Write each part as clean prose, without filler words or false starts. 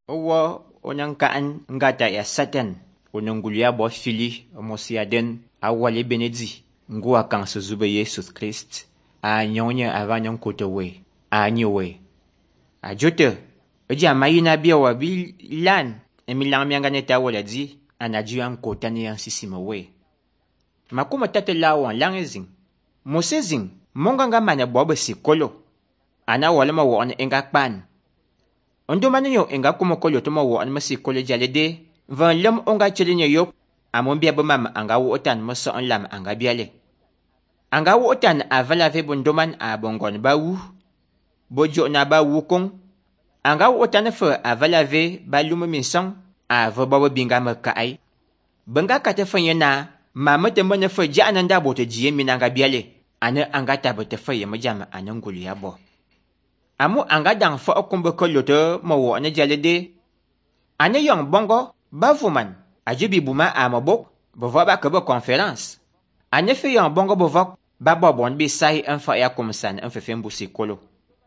Owo onyankaan ngata ya Satan onongulia bo fili omosiaden awale benedi ngua kan suzube Jesus Christ a nyonya avanyon kotowe a nyowe a jote eja mayina bia wa bilan emilang miangane ta wala di anajuan kotani yan sisimawe makuma tate lawan langezing mosezing monganga mane bobe sikolo ana wala ma won enga pan ondo manyo enga kuma kolo to ma won masi kolo jalede van lem onga chelinya yok amon bia bama anga wotan moso on lam anga biale anga wotan avala ve bondoman a bongon bawu bojo na ba wukong anga wotan fe avala ve balum minsong a vo bawo binga makai benga kate fanya na mamete mone fe jananda boto jiye minanga biale ana anga tabote fe yamajama anangulu yabo amu anga dang fo okumbe koloto mo wo ne jalede ane yong bongo bavuman ajubi buma amabok bovo ba kebo conference ane fe yong bongo bovok ba bobon bi sai en fa ya kumsan en fe fembu sikolo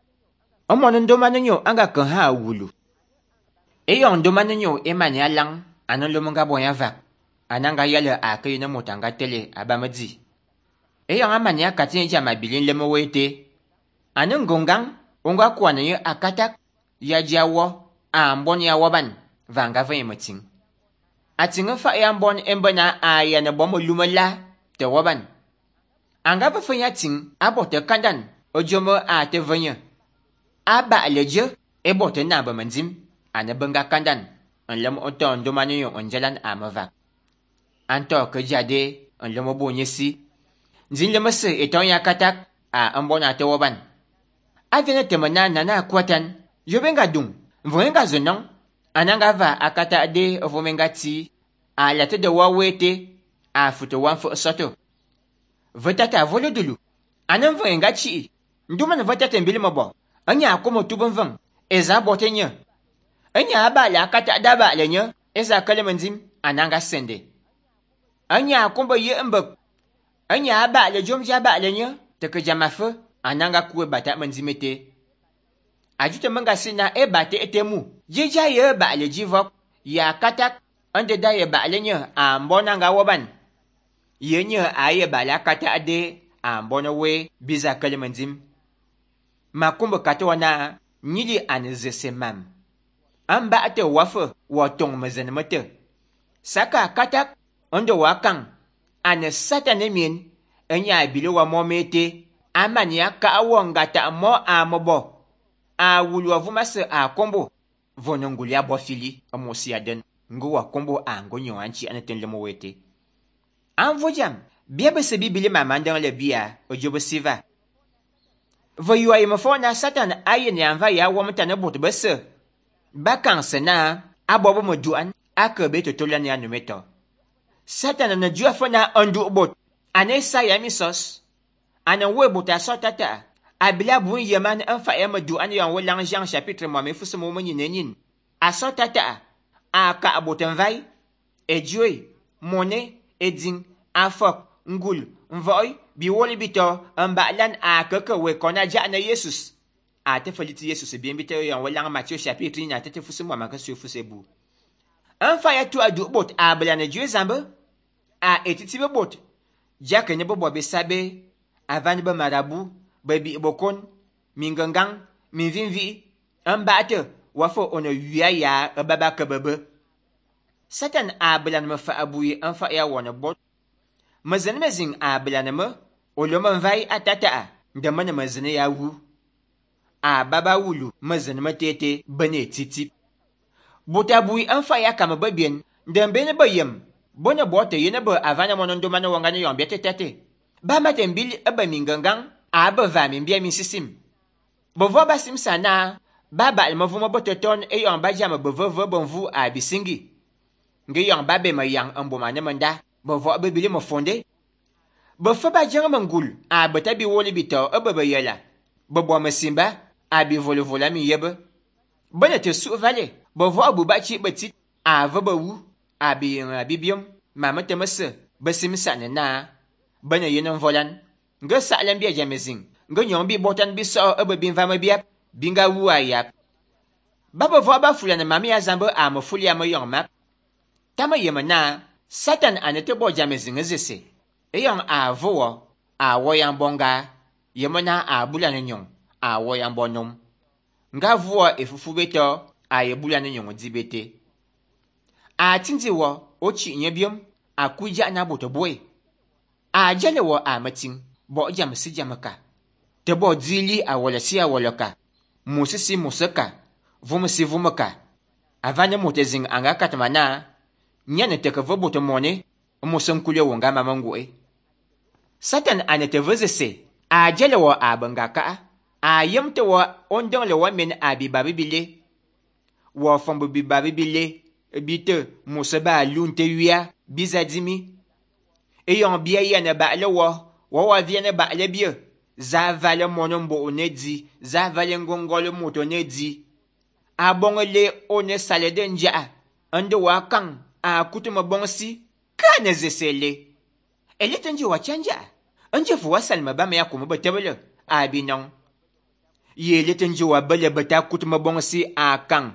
omono ndomanyo anga kan ha wulu e yong ndomanyo e manya lang anan lo monga boya vak ananga yale akay na motanga tele abamadi e yong amanya katin jama bilin lemo wete anan gongang onga kwana ye akatak ya jawo ambon ya waban vanga ve mating atinga fa ya ambon embana aya na bomo lumala te waban anga fa ya ting abote kandan ojomo a te venya aba leje e bote na ba manzim ana banga kandan an lam oton do maniyo onjalan amava anto ke jade an lamo bonyesi nzin lemase eton ya katak a ambona te waban avene temana nana kwatan yobenga dung voenga zonong ananga va akata de vomenga ti a late de wawete a futo wanfo soto votata volodulu anan voenga chi nduma na votata mbili mabo anya komo tubon van eza botenya anya ba la akata daba lenya eza kalemanzim ananga sende anya kombo ye mbak anya ba le jomja ba lenya teke jamafa ananga kuwe bata manzimete ajute manga sina e bate etemu jeja ye ba le jivok ya katak ande da ye ba lenya ambona nga woban yenya aye ba la kata ade ambona we biza kalemanzim makumba katwana nyili anzesemam amba ate wafa watong mazenmete saka katak ande wakang ane satanemin enya bilo wa momete amania ka awonga ta mo amobo a wulu avumase a kombo vonongulia bofili amosiaden ngo wa kombo a ngonyo anchi anaten lemo wete anvojam biebe se bibili mamandan le bia ojobo siva voyua imofona satan ayen yanva ya womta na boto bese bakan sena abobo moduan akabe totolan ya numeto satan na juafona andu bot anesa ya misos ana webo ta sotata abila bun yaman an fa yama du an yan walang Jean chapitre mo me fusu mo mani nenin asotata aka abotan vai ejoi mone edin afok ngul mvoy bi woli bito ambalan akaka we kona jana Jesus ate faliti Jesus bi mbite yan walang Matthieu chapitre ni atete fusu mo maka su fusu bu an fa ya tu adu bot abila na jue zamba a etitibe bot jaka ne bobo be sabe avan ba marabu babi bokon mingangang minvinvi ambate wafo ono wiya baba kababa satan ablan mafa abuyi anfa ya wona bot mazan mazin ablan ma oloman vai atata da mana mazin ya wu a baba wulu mazin matete bane titi bota buyi anfa ya kama babien dambe ne bayam bona bota yene ba avana monondo mana wangane yombe tete ba matembil aba mingangang aba va mimbia misisim bovo basim sana baba almavuma bototon e yon ba jama bovo bonvu a bisingi ngi yon babe mayang ambomane manda bovo bibili mo fonde bofo ba jama mangul a batabi woli bito aba yela bobo masimba abi vola mi yebe bana te su vale bovo abubachi batit a vabawu abi bibium mamate mase basim sana na bana yenon volan nga sa'lam bia jamezing nga nyong bi botan bi so bin vama biap binga wuayap Baba vo ba fulan mami ya zambe a me fulia me yong map. Tama yema na Satan anete bo jame zinge zese. Eyong a vo a woyan bonga yema na a bulan nyong a woyan bonom. Nga vo efufu beto a ye bulan nyong dibete. A tinzi wo ochi nyebium a kuja na boto boy. A jale wo a mating bo jam si jamaka. Te bo dili a wala si a waloka. Musisi musaka. Vumisi vumaka. Avanya motezing anga katmana. Nyane teke vo boto mone. Musum kule wonga mamangue. Satan anete vizese. A jale wo a bangaka. A yemte wo ondong le wa men a bibabibile. Wo fombo bibabibile. Bite musaba lunte wia. Bizadimi. Eyon biya yana ba le wo viene ba le biye. Za vale monombo onedi. Za vale ngongole moto nedi. A bongole one salede nja. Ande wa kang. A kutuma bongsi. Kane zesele. Ele tenji wa chanja. Anje fuwa salma ba me ya kuma betebele. A binong. Ye le tenji wa bele beta kutuma bongsi a kang.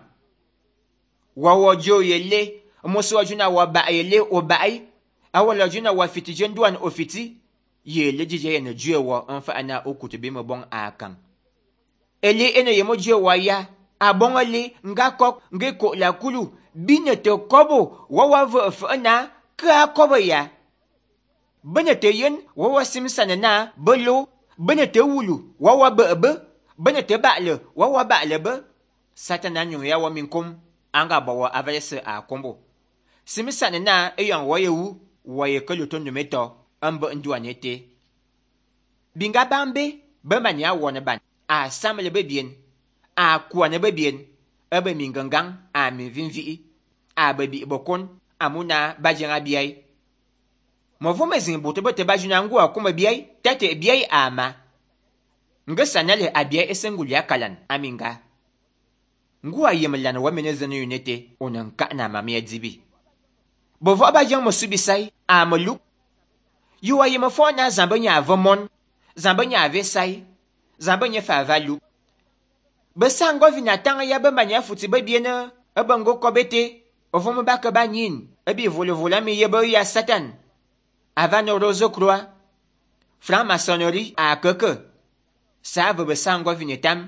Wawo jo yele. Mosu wajuna wa ba yele o ba'i. Awala juna wa fiti jenduan o fiti. Ye le jije ene jue wa anfa ana okutube mo bon a kang. Ele ene yemo jue wa ya. A bongole nga kok nge ko la kulu. Bine te kobo wawa ve na ka kobo ya. Bine te yen wawa simsana na belo. Bine te wulu wawa be. Bine te ba'le wawa ba'le be. Satana nyon ya wa minkum. Anga bawa avalese a kombo. Simsana na eyan wayewu. Waye keluton numeto. Ambe nduanete. Binga bambe. Bemanya wane ban. A samle bebien. A kwane bebien. Ebe mingangang. A minvinvi. A bebi bokon. Amuna bajenga biyay. Mwavume zingbote bote bajuna ngu akuma biyay. Tate biyay ama. Nga sanale a biyay esenguli akalan. Aminga. Ngu ayemlan wamene zene yunete. Onanka na mamia dibi. Bovo abajang mosubisay. A moluk. Yuwa yema fona zambanya avomon. Zambanya avesay. Zambanya favalu. Besango vinatanga ya bemanya futi bebiene. Ebango kobete. Ovomo baka banyin. Ebi vola me yebe ya Satan. Avano rozo croix. Franc-maçonnerie a keke. Save besango vinetam.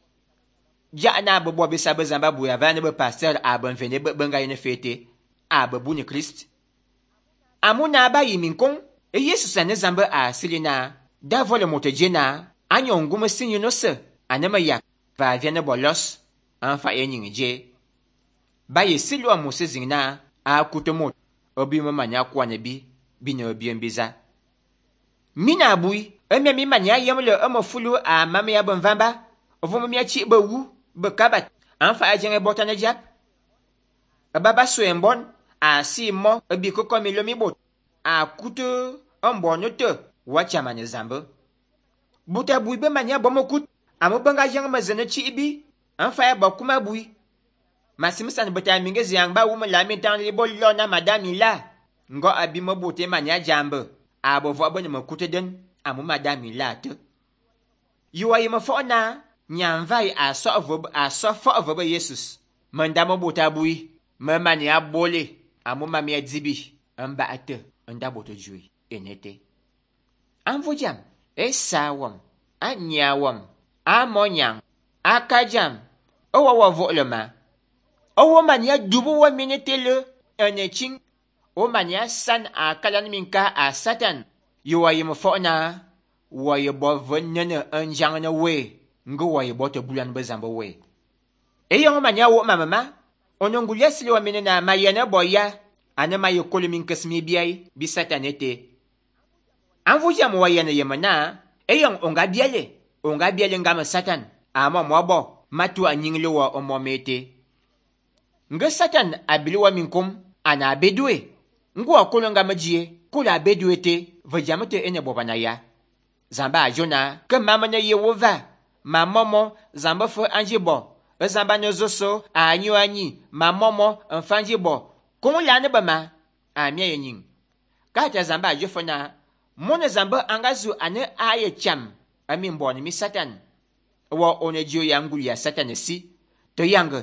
Jana bebo besa bezamba buya vane be pasteur a benvene benga yene fete. A bebu ni Christ. Amuna ba yiminkong. E Yesu sane zambe a silina. Da vole motejena. Anyo ngume sinyo no se. Anema yak. Va viene bolos. Anfa yenying je. Ba ye silo a mose zingna. A kutomot. Obi mamanya kwa nebi. Bine obi mbiza. Mina abui. Eme mi manya yemle eme fulu a mame ya benvamba. Ovo mi achi be wu. Be kabat. Anfa ajenge botane jap. Baba swembon. A si mo. Ebi koko mi lomi bot. A kuto. Ambonote. Wachamane zambe. Buta bui be manya bomokut. Amo banga jang mazene chi ibi. Anfa ya bakuma bui. Masimsan beta minge ziyang ba wuma lamin tang li bol lo na madami la. Ngo abi mo bote manya jambe. Abo vo abone mo kute den. Amo madami la te. Yuwa yima fo na. Nyanvai a so fo vobe Jesus. Manda mo bota bui. Memani a bole. Amo mami a dibi. Mba ate. Nda boto jui. Enete. Anvo jam. E sawam. A nyawam. A monyang. A kajam. Owa wa volema. Owa mania dubu wa minetele. Ene ching. O mania san a kalan minka a Satan. Yuwa yima fo na. Wa yebo venene enjang na we. Ngo wa yebo te bulan bezamba we. E yon mania wo mama. Onongulia sili wa minena mayene boya. Ane mayo kolo minkesmi biyay. Bi Satanete. Anvo jam wa yene yemana. E yon onga biele. Onga biele ngama Satan. Ama mwabo. Matu anyingle wa omomete. Nga Satan abili wa minkum. Ana abedwe. Ngwa kolo ngama jie. Kolo abedwe te. Vajamete ene bobana ya. Zamba ajona. Ke mama na ye wova. Mamomo. Zamba fo anjibo. Zamba nozoso. Anyo anyi. Mamomo. Mfanjibo. Kon la ne bama. Amia yenying. Kata zamba ajofona. Mone zamba angazu ane aye cham. Ami mboni mi Satan. Wa one jiyo ya nguli ya Satan si. To yang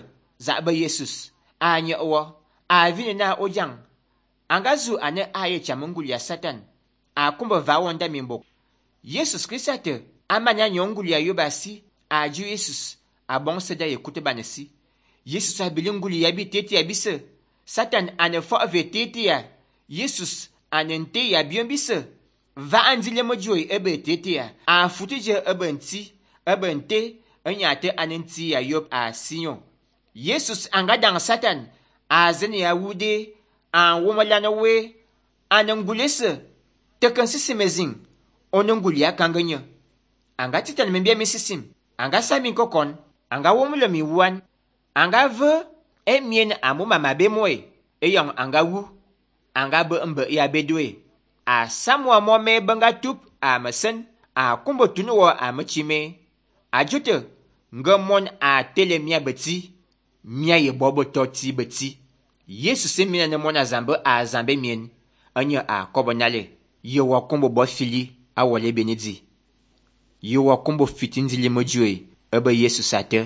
zaɓa Yesus a nye'wo a vini na ojang anga zu ane aye chamungul ya Satan a kumba vawonda mimbo. Yesus Christe amanya nyongul ya yobasi a ju Yesus a bongseda ye kutebanesi. Yesus a bilingul ya bi tete ya bise. Satan ane fo ave tete ya. Yesus ane nte ya bion bise. Va anzile mojoy ebe tete ya. A futije ebe nti, ebe nte, enyate ane nti ya yob a sinyon. Yesus anga dang Satan a zene ya wude a womalana we ane ngulese teken sisimezing onongul ya kangenye. Anga titan membia misisim. Anga sami kokon. Anga womulo mi wan. Anga ve emien amuma mabe moe. Eyong anga wu. Anga be mbe ya bedwe. A samwa mome benga tup a mesen. A kumbo tunuwa a mechime. A jote ngemon a tele mia beti. Mia ye bobo toti beti. Yesu se mina ne mona zambe a zambe mien. Anya a kobonale. Yewa kumbo bo fili a wole benedi. Yewa kumbo fitindili mojue ebe Yesu sate.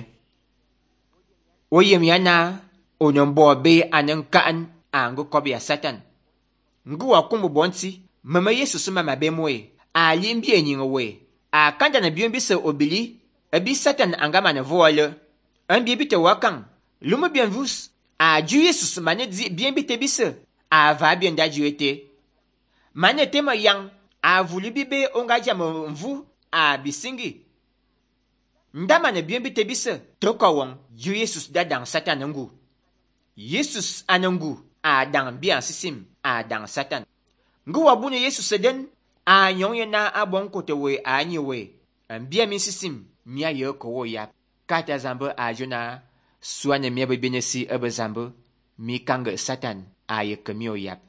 Oyem yana onombo be anenkaan ango kobe ya Satan. Ngu wa kumbo bonti mama Yesu suma mabe moe a limbi enyinwe a kanda na biombi se obili ebi Satan angama ne voile ambi bite wakang lumo bien vus a ju Yesus mane di biombi te bise a va bien da juete mane tema yang a vulu bibe ongaja mvu a bisingi ndama ne biombi te bise toka wong ju Yesus da dang Satan ngu Yesus anangu a dang bian sisim a dang Satan ngu wabune Yesus den a nyonye na abon kote we a nyiwe mbia min sisim mia ye ko wo yap kata zambe a jona suane mia benesi ebe zambe mi kanga Satan a ye kemio yap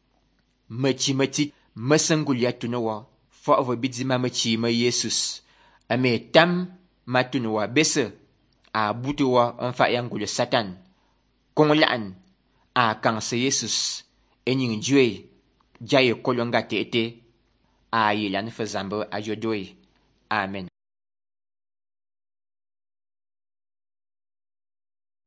mechi mesengul ya tunowa fo avo bidzima mechi me Yesus ame tam matunowa bese a butuwa onfa yangul Satan konglaan a kanse Yesus enying jwe jaye kolonga tete a yilan fe zambe a jodoy amen.